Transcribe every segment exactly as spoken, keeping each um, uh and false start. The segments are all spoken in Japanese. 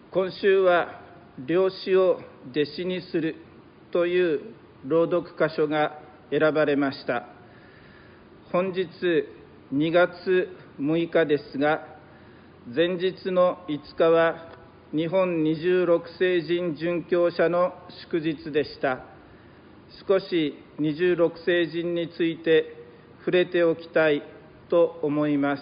今週は漁師を弟子にするという朗読箇所が選ばれました。本日にがつむいかですが、前日のいつかは日本にじゅうろくせいじん殉教者の祝日でした。少しにじゅうろくせいじんについて触れておきたいと思います。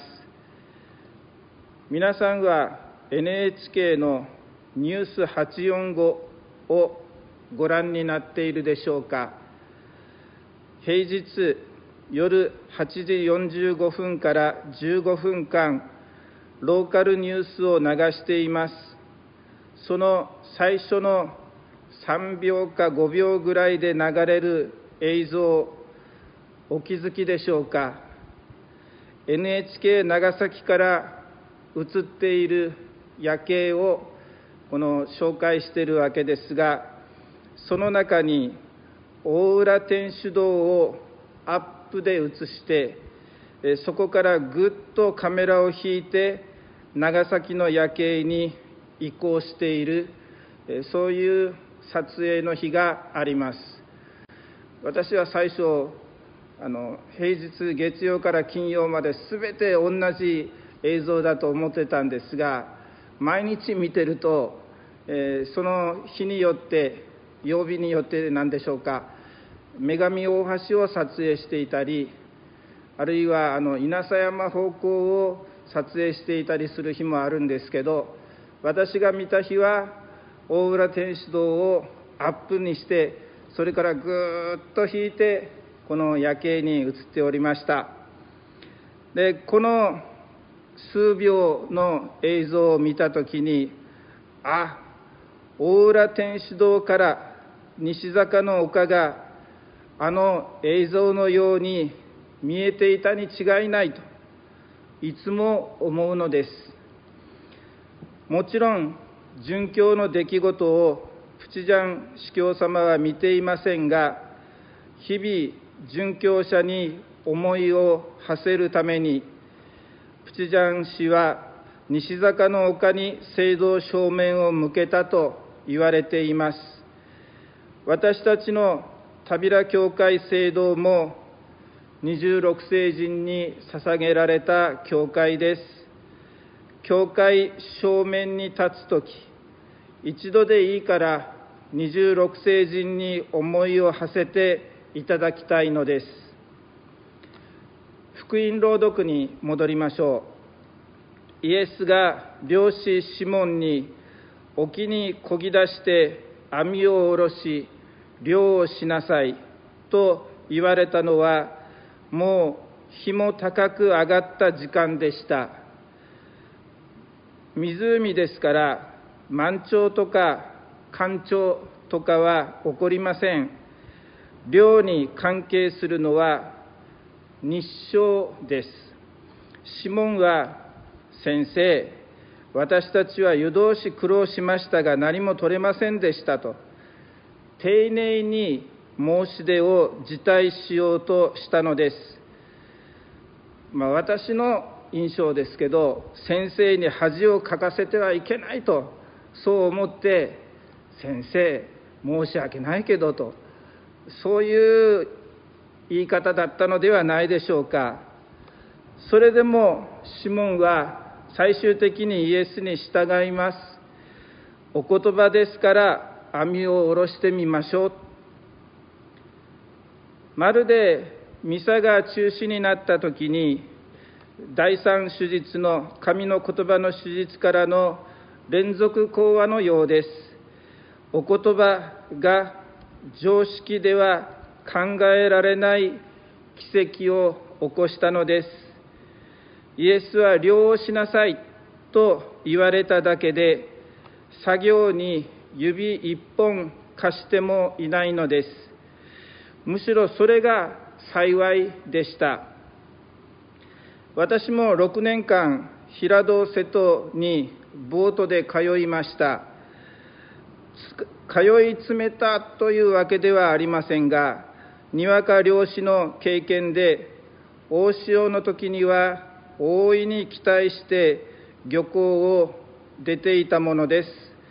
皆さんは エヌエイチケー のニュースはちよんごをご覧になっているでしょうか。平日夜はちじよんじゅうごふんからじゅうごふんかん、ローカルニュースを流しています。その最初のさんびょうかごびょうぐらいで流れる映像、お気づきでしょうか。 エヌエイチケー 長崎から映っている夜景をこの紹介しているわけですが、その中に大浦天主堂をアップで映して、そこからぐっとカメラを引いて長崎の夜景に移行している、そういう撮影の日があります。私は最初あの平日月曜から金曜まで全て同じ映像だと思ってたんですが、毎日見てると、えー、その日によって曜日によって何でしょうか、女神大橋を撮影していたり、あるいはあの稲佐山方向を撮影していたりする日もあるんですけど、私が見た日は大浦天主堂をアップにして、それからぐーっと引いてこの夜景に映っておりました。で、この数秒の映像を見たときに、あ、大浦天主堂から西坂の丘があの映像のように見えていたに違いないといつも思うのです。もちろん殉教の出来事をプチジャン司教様は見ていませんが、日々殉教者に思いを馳せるためにプチジャン氏は西坂の丘に聖堂正面を向けたと言われています。私たちの田平教会聖堂もにじゅうろくせいじんに捧げられた教会です。教会正面に立つとき、一度でいいからにじゅうろくせいじんに思いを馳せていただきたいのです。福音朗読に戻りましょう。イエスが漁師シモンに沖に漕ぎ出して網を下ろし漁をしなさいと言われたのは、もう日も高く上がった時間でした。湖ですから満潮とか干潮とかは起こりません。漁に関係するのは日照です。シモンは、先生、私たちは夜通し苦労しましたが何も取れませんでしたと丁寧に申し出を辞退しようとしたのです。まあ、私の印象ですけど、先生に恥をかかせてはいけないとそう思って、先生申し訳ないけどと、そういう言い方だったのではないでしょうか。それでもシモンは最終的にイエスに従います。お言葉ですから網を下ろしてみましょう。まるでミサが中止になったときに、第三手術の神の言葉の手術からの連続講話のようです。お言葉が常識では考えられない奇跡を起こしたのです。イエスは漁をしなさいと言われただけで、作業に指一本貸してもいないのです。むしろそれが幸いでした。私もろくねんかん平戸瀬戸にボートで通いました。通い詰めたというわけではありませんが、にわか漁師の経験で大潮の時には大いに期待して漁港を出ていたものです。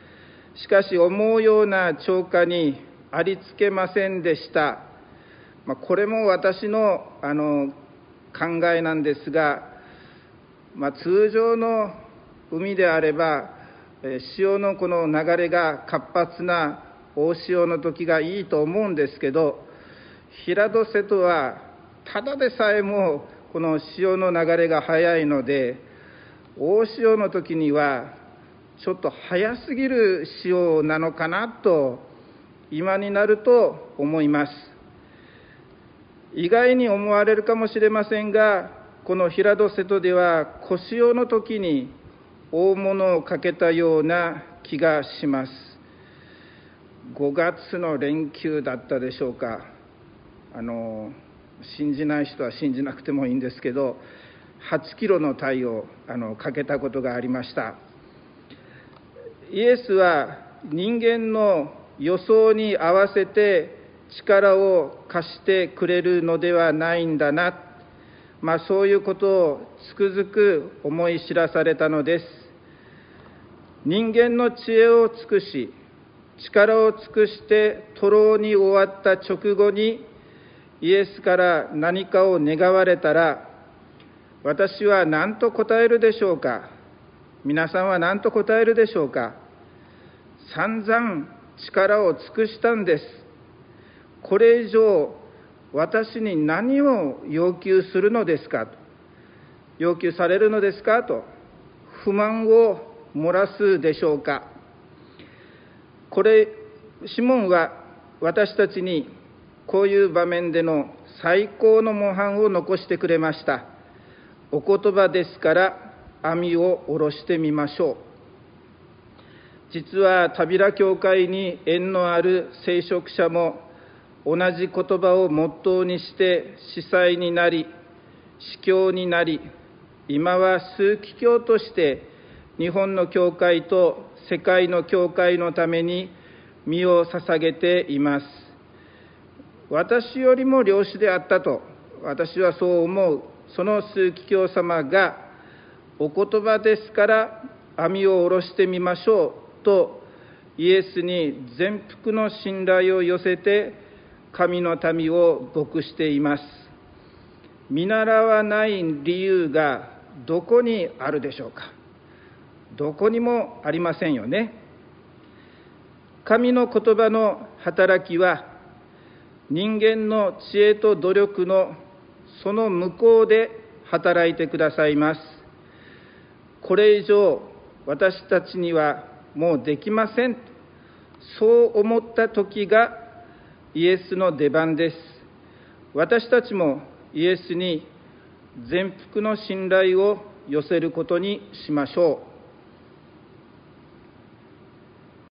しかし思うような超過にありつけませんでした。まあ、これも私のあの考えなんですが、まあ、通常の海であれば潮のこの流れが活発な大潮の時がいいと思うんですけど、平戸瀬戸はただでさえもこの潮の流れが速いので、大潮の時にはちょっと早すぎる潮なのかなと今になると思います。意外に思われるかもしれませんが、この平戸瀬戸では小潮の時に大物をかけたような気がします。ごがつの連休だったでしょうか。あの信じない人は信じなくてもいいんですけど、はちキロの鯛をあのかけたことがありました。イエスは人間の予想に合わせて力を貸してくれるのではないんだな、まあ、そういうことをつくづく思い知らされたのです。人間の知恵を尽くし、力を尽くして徒労に終わった直後にイエスから何かを願われたら、私は何と答えるでしょうか。皆さんは何と答えるでしょうか。散々力を尽くしたんです。これ以上私に何を要求するのですかと、要求されるのですかと不満を漏らすでしょうか。これシモンは私たちにこういう場面での最高の模範を残してくれました。お言葉ですから網を下ろしてみましょう。実は田平教会に縁のある聖職者も同じ言葉をモットーにして司祭になり、司教になり、今は枢機卿として日本の教会と世界の教会のために身を捧げています。私よりも良師であったと私はそう思う。その枢機卿様がお言葉ですから網を下ろしてみましょうとイエスに全幅の信頼を寄せて神の民を牧しています。見習わない理由がどこにあるでしょうか。どこにもありませんよね。神の言葉の働きは人間の知恵と努力のその向こうで働いてくださいます。これ以上私たちにはもうできません、そう思った時がイエスの出番です。私たちもイエスに全幅の信頼を寄せることにしましょう。